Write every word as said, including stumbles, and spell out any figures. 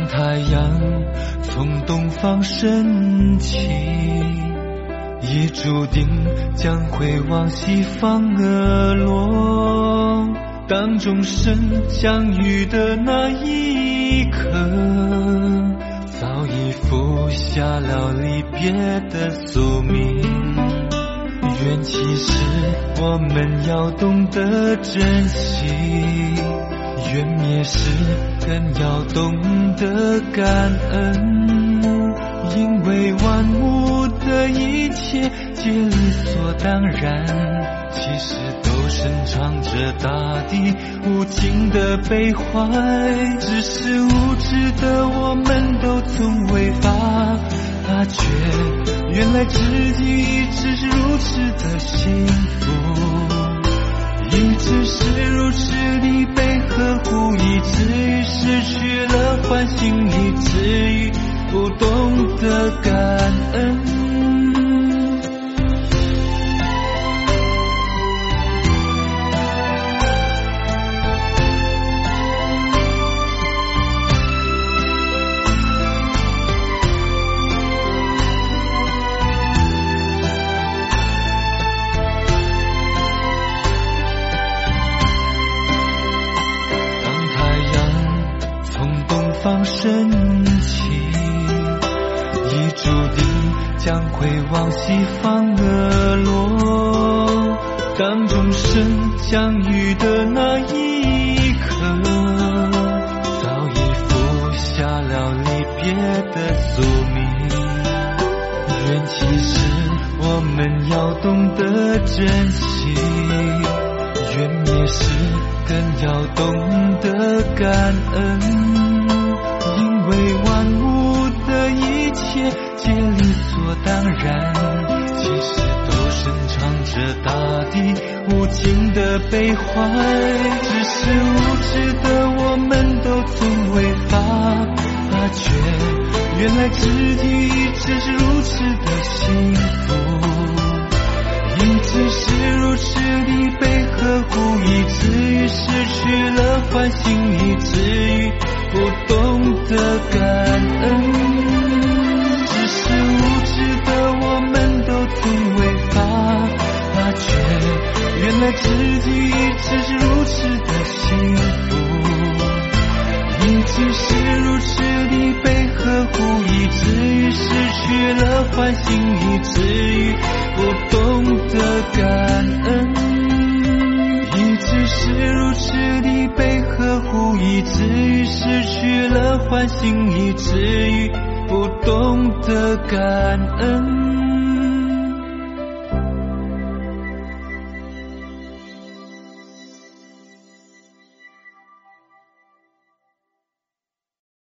当太阳从东方升起，也注定将会往西方而落。当众生相遇的那一刻，早已服下了离别的宿命。缘起时我们要懂得珍惜，缘灭时更要懂得感恩。因为万物的一切皆理所当然，其实都深藏着大地无尽的悲欢。只是无知的我们都从未发觉，原来自己一直是如此的幸福，一直是如此地被呵护，以至于失去了欢欣，以至于不懂得感恩。方升起，已注定将会往西方而落。当众生相遇的那一刻，早已服下了离别的宿命。缘起时我们要懂得珍惜，缘灭时更要懂得感恩。因为万物的一切皆理所当然，其实都深藏着大地无尽的悲欢。只是无知的我们都从未发觉，原来自己一直是如此的幸福，一直是如此地被呵护，以至于失去了欢欣，以至于不懂得感恩。只是无知的我们都从未发觉，原来自己一直是如此的幸福，一直是如此地被呵护，以至于失去了欢欣，以至于不懂得感恩。一直是如此地被呵护，以至于失去了欢欣，以至于不懂得感恩。